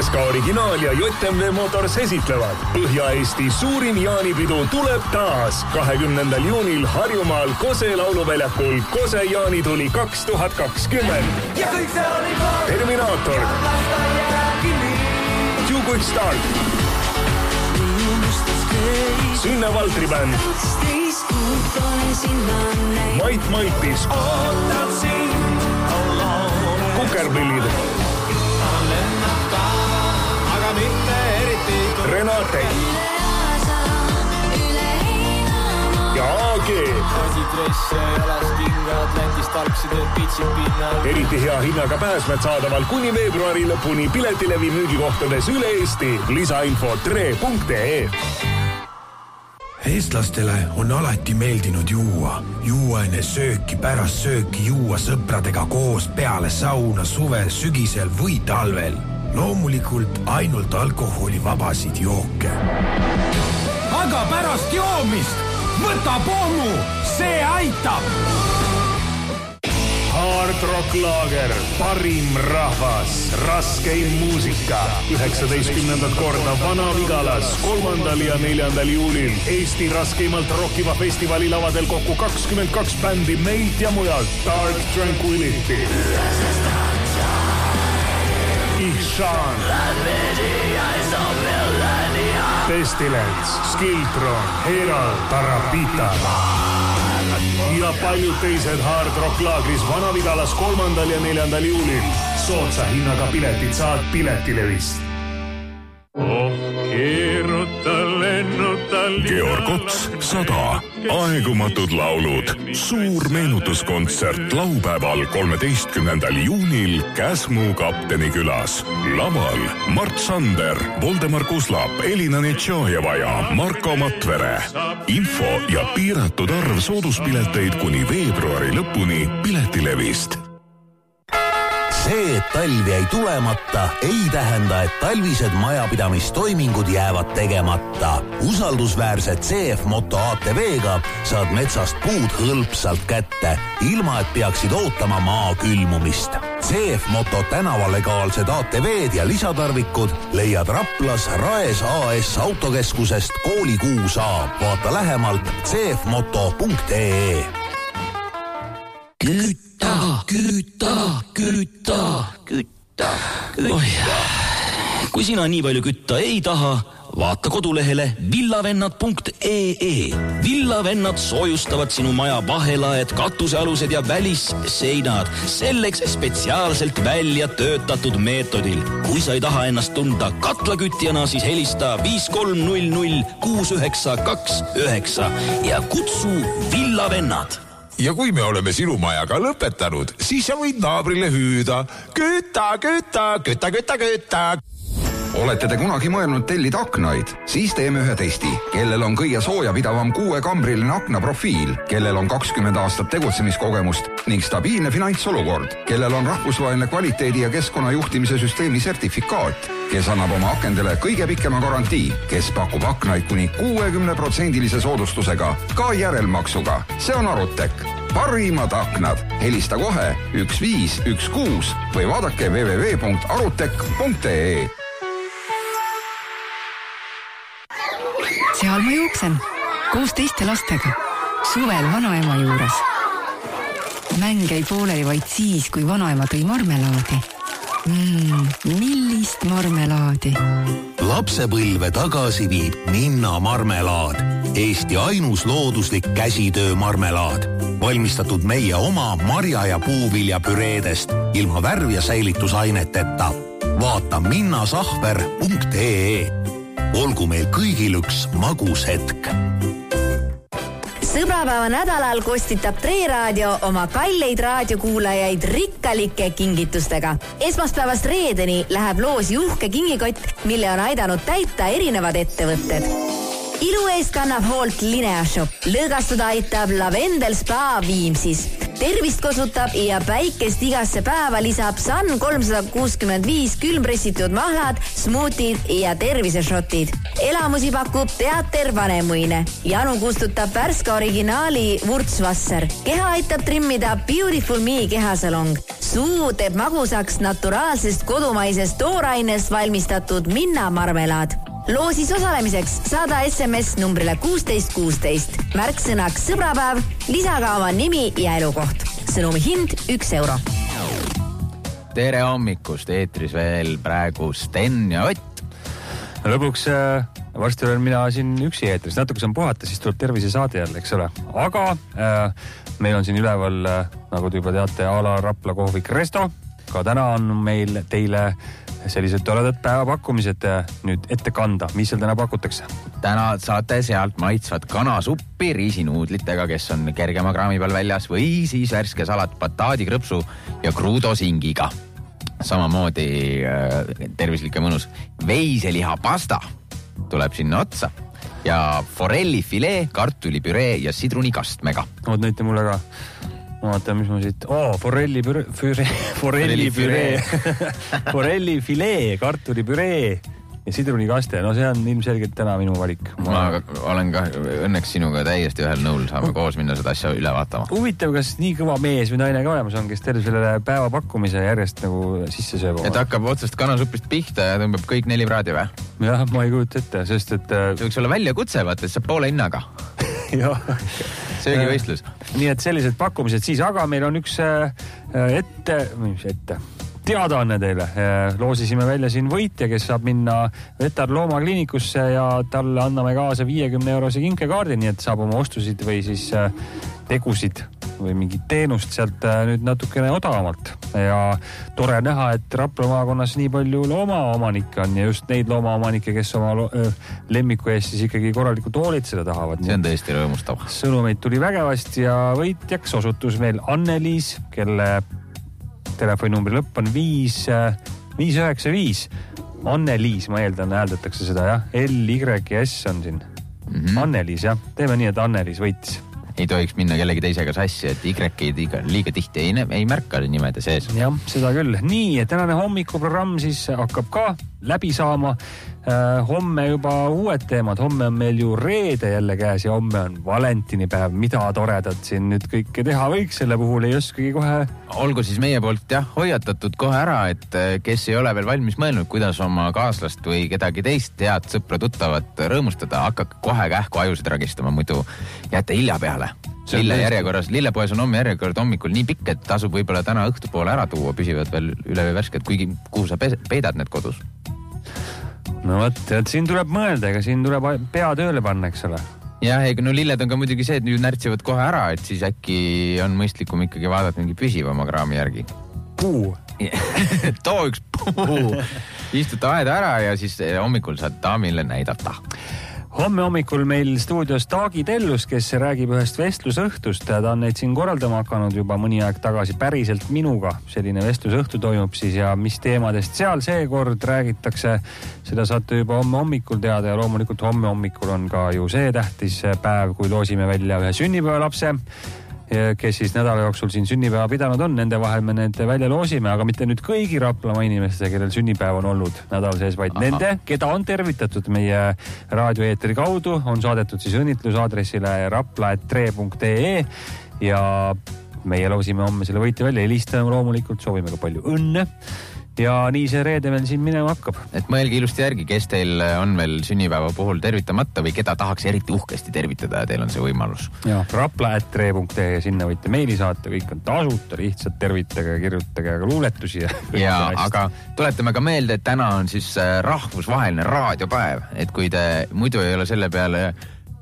Preska originaal ja JMV Motors esitlevad. Põhja-Eesti suurim jaanipidu tuleb taas 20. juunil Harjumaal Kose lauluväljakul Kose jaanituli 2020. Terminaator, Too Quick Start, Sünne Valtri bänd, Mait Maitis, Kukerpillid, Renate ja AG. Eriti hea hinnaga pääsmed saadaval kuni veebruari lõpuni piletilevi müügikohtades üle Eesti. Lisainfo tre.ee. Eestlastele on alati meeldinud juua. Juua enne sööki, pärast sööki juua sõpradega koos peale sauna suvel, sügisel või talvel. Loomulikult ainult alkoholivabasid jooke. Aga pärast joomist võta pommu, see aitab! Hard Rock Lager, parim rahvas, raskeim muusika. 19. korda Vana-Vigalas 3. ja 4. juulil. Eesti raskeimalt rockiva festivali lavadel kokku 22 bändi meilt ja mujalt. Dark Tranquility, Ihshan, Pestilence, Skiltron, Herald, Tarapita ja paljud teised Hard Rock Laagris Vana-Vigalas 3. ja 4. juulil. Soodsa hinnaga piletid saad Piletilevist. Georg Ots 100. Aegumatud laulud. Suur meenutuskontsert laupäeval 13. juunil Käsmu kapteni külas. Laval Mart Sander, Voldemar Kuslap, Elina Netšajeva ja Marko Matvere. Info ja piiratud arv sooduspileteid kuni veebruari lõpuni Piletilevist. See, et talv jäi tulemata, ei tähenda, et talvised majapidamistoimingud jäävad tegemata. Usaldusväärset CF Moto ATV-ga saad metsast puud hõlpsalt kätte, ilma et peaksid ootama maa külmumist. CF Moto tänavalegaalsed ATV-d ja lisatarvikud leiad Raplas Raes AS autokeskusest kooli 6A. Vaata lähemalt cfmoto.ee. Kütta. Kui sina nii palju kütta ei taha, vaata kodulehele villavennad.ee. Villavennad soojustavad sinu maja vahelaed, katusealused ja välisseinad. Selleks spetsiaalselt välja töötatud meetodil. Kui sa ei taha ennast tunda katlakütjana, siis helista 5300 6929 ja kutsu Villavennad. Ja kui me oleme sinu majaga lõpetanud, siis sa võid naabrile hüüda. Kütta. Olete te kunagi mõelnud tellida aknaid? Siis teeme ühe testi. Kellel on kõige soojapidavam 6-kambriline aknaprofiil, kellel on 20 aastat tegutsemiskogemust ning stabiilne finantsolukord, kellel on rahvusvaheline kvaliteedi ja keskkonnajuhtimise süsteemi sertifikaat, kes annab oma akendele kõige pikema garantii, kes pakub aknaid kuni 60% soodustusega, ka järelmaksuga. See on Arutek. Parimad aknad. Helista kohe 1516 või vaadake www.arutek.ee. Seal ma jooksen, koos teiste lastega, suvel vanaema juures. Mäng ei pooleli vaid siis, kui vanaema tõi marmelaadi. Millist marmelaadi? Lapsepõlve tagasi viib Ninna marmelaad. Eesti ainus looduslik käsitöö marmelaad. Valmistatud meie oma marja- ja puuviljapüreedest ilma värv- ja säilitusaineteta. Vaata minnasahver.ee. Olgu meil kõigil üks magus hetk. Sõbrapäeva nädalal kostitab Tre Raadio oma kalleid raadiokuulajaid rikkalike kingitustega. Esmaspäevast reedeni läheb loosi uhke kingikott, mille on aidanud täita erinevad ettevõtted. Ilu eest kannab hoolt Linea Shop. Lõõgastuda aitab Lavendel Spa Viimsis. Tervist kosutab ja päikest igasse päeva lisab Sun 365 külmpressitud mahlad, smootid ja tervisešotid. Elamusi pakub Teater Vanemuine. Janu kustutab värska originaali Wurtzwasser. Keha aitab trimmida Beautiful Me kehasalong. Suu teeb magusaks naturaalsest kodumaisest toorainest valmistatud Minna marmelaad. Loosis osalemiseks saada SMS numbrile 1616. Märksõnaks sõbrapäev, lisaga oma nimi ja elukoht. Sõnumi hind 1 euro. Tere hommikust, eetris veel praegu Sten ja Ott. Lõpuks varsti olen mina siin üksi eetris. Natuke saan puhata, siis tuleb tervisesaade jälle, eks ole. Aga meil on siin üleval, nagu te juba teate, Ala Rapla kohvik Resto. Ka täna on meil teile sellised toredad päevapakkumised nüüd ette kanda. Mis seal täna pakutakse? Täna saate sealt maitsvat kanasuppi riisinuudlitega, kes on kergema kraami peal väljas, või siis värske salat bataadikrõpsu ja kruudosingiga. Samamoodi tervislik ja mõnus veiseliha pasta tuleb sinna otsa ja forellifilee, kartulipüree ja sidrunikastmega. Oot, näite mulle ka. Vaata, mis ma siit... forellifilee, kartulipüree ja sidrunikaste. No see on ilmselgelt täna minu valik. Ma olen ka õnneks sinuga täiesti ühel nõul. Saame koos minna seda asja üle vaatama. Huvitav, kas nii kõva mees või naine ka olemas on, kes terve selle päeva pakkumise järjest nagu sisse sööb? Et hakkab otsast kanasupist pihta ja tõmbab kõik 4 praadi või? Jah, ma ei kujuta ette, sest et... See võiks olla välja kutse, vaata, et saab poole hinnaga. Söögivõistlus. Nii et sellised pakkumised siis, aga meil on üks teadaanne teile. Loosisime välja siin võitja, kes saab minna Vetar loomakliinikusse ja talle anname kaasa 50-eurose kinkekaardi, nii et saab oma ostusid või siis tegusid või mingit teenust sealt nüüd natukene odavamalt. Ja tore näha, et Rapla maakonnas nii palju loomaomanikke on ja just neid loomaomanikke, kes oma lemmiku eest siis ikkagi korralikult hoolitseda tahavad. See on tõesti rõõmustav. Sõnumeid tuli vägevasti ja võitjaks osutus meil Anneliis, kelle telefoninumbri lõpp on 595. Anneliis, ma eeldan, hääldatakse seda, jah. L-Y-S on siin. Anneliis, jah. Teeme nii, et Anneliis võitis. Ei tohiks minna kellegi teisega sassi, et Y-id liiga tihti ei märka nimede sees. Jah, seda küll. Nii, tänane hommikuprogramm siis hakkab ka läbi saama. Homme juba uued teemad. Homme on meil ju reede jälle käes ja homme on valentinipäev. Mida toredat siin nüüd kõike teha võiks, selle puhul ei oskagi kohe... Olgu siis meie poolt hoiatatud kohe ära, et kes ei ole veel valmis mõelnud, kuidas oma kaaslast või kedagi teist head sõpra tuttavat rõõmustada, hakkab kohe kähku ajusid ragistama, muidu jääte hilja peale. Lillepoes on homme järjekord hommikul nii pikk, et tasub võib-olla täna õhtupoole ära tuua, püsivad veel üle või värsked, kuigi kuhu sa peedad need kodus? No võt, siin tuleb mõelda, ega siin tuleb pea tööle panna, eks ole. Jah, no lilled on ka muidugi see, et nüüd närtsivad kohe ära, et siis äkki on mõistlikum ikkagi vaadata mingi püsivama kraami järgi. Puu. Too üks puu. Istuta aeda ära ja siis hommikul saad daamile näidata. Homme hommikul meil stuudios Taagi Tellus, kes räägib ühest vestlusõhtust. Ta on neid siin korraldama hakanud juba mõni aeg tagasi päriselt minuga. Selline vestlusõhtu toimub siis ja mis teemadest seal seekord räägitakse, seda saate juba homme hommikul teada ja loomulikult homme hommikul on ka ju see tähtis päev, kui loosime välja ühe sünnipäevalapse, kes siis nädala jooksul siin sünnipäeva pidanud on. Nende vahel me need välja loosime, aga mitte nüüd kõigi Raplamaa inimeste, kellel sünnipäev on olnud nädal sees, vaid nende, keda on tervitatud meie raadioeetri kaudu, on saadetud siis õnnitlusaadressile rapla@tre.ee ja meie loosime homme selle võitja välja. Helistame loomulikult, soovime ka palju õnne. Ja nii see reede meil siin minema hakkab. Et mõelge ilusti järgi, kes teil on veel sünnipäeva puhul tervitamata või keda tahaks eriti uhkesti tervitada ja teil on see võimalus. Ja rapla@tre.ee, sinna võite meili saata, kõik on tasuta, lihtsalt tervitage ja kirjutage ka luuletusi. Ja aga tuletame ka meelde, et täna on siis rahvusvaheline raadiopäev, et kui te muidu ei ole selle peale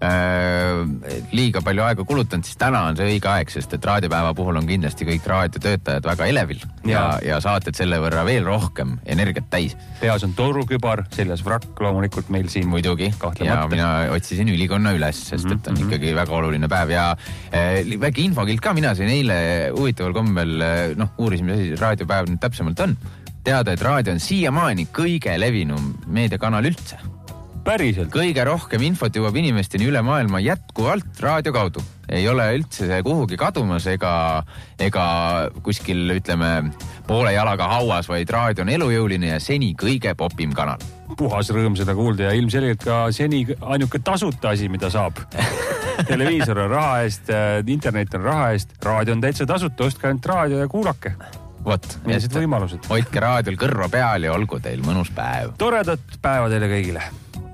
liiga palju aega kulutanud, siis täna on see õige aeg, sest et raadiopäeva puhul on kindlasti kõik raadiotöötajad väga elevil ja saated selle võrra veel rohkem energiat täis. Peas on torukübar, seljas vrakk loomulikult meil siin. Muidugi, ja mina otsisin ülikonna üles, sest et on ikkagi väga oluline päev ja väike infokilt ka, mina sain eile huvitaval kombel, uurisime, mis asi raadiopäev nüüd täpsemalt on. Teada, et raadio on siiamaani kõige levinum meediakanal üldse. Päriselt. Kõige rohkem infot jõuab inimesteni üle maailma jätkuvalt raadio kaudu. Ei ole üldse see kuhugi kadumas ega kuskil, ütleme, poole jalaga hauas, vaid raadio on elujõuline ja seni kõige popim kanal. Puhas rõõm seda kuulda ja ilmselgelt ka seni ainuke tasuta asi, mida saab. Televiisor on raha eest, internet on raha eest, raadio on täitsa tasuta, ostke ainult raadio ja kuulake. Vot, millised võimalused. Hoidke raadiol kõrva peal ja olgu teil mõnus päev. Toredat päeva teile kõigile.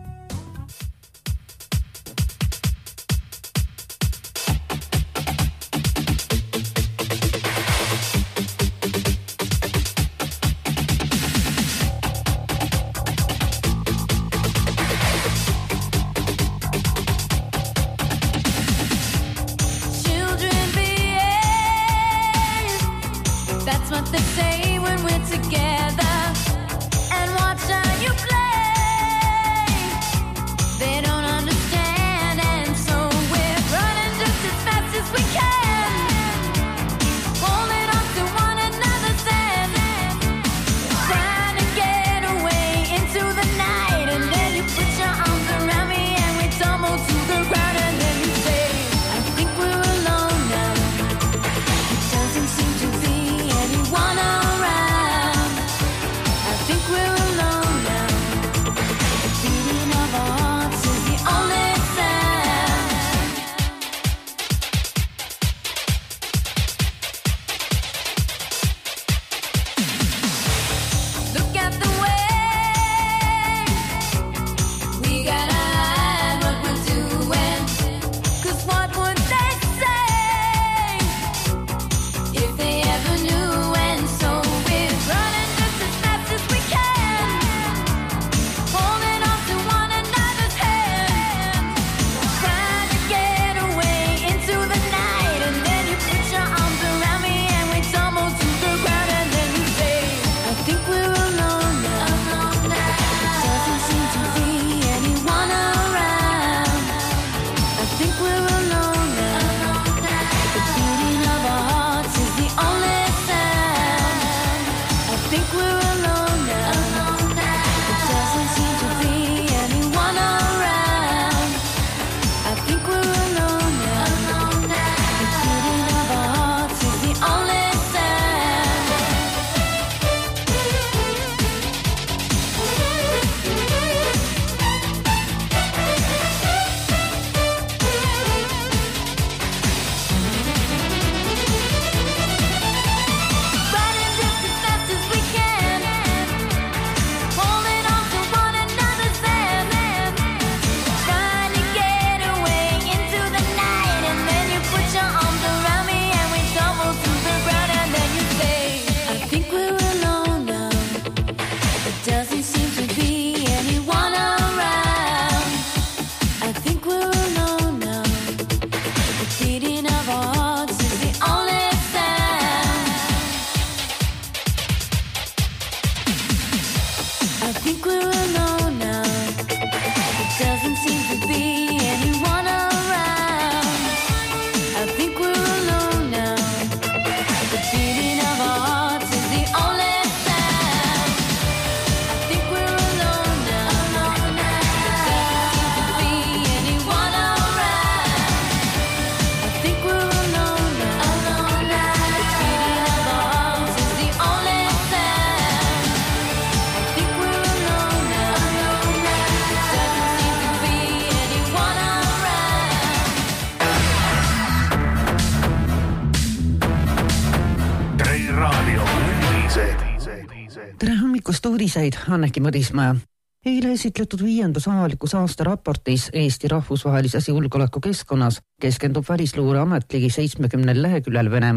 Uudiseid Anneki Mõdismäe. Eile esitletud 5. avalikus aastaraportis Eesti rahvusvahelises julgeolekukeskkonnas keskendub Välisluureamet ligi 70 leheküljel Venemaa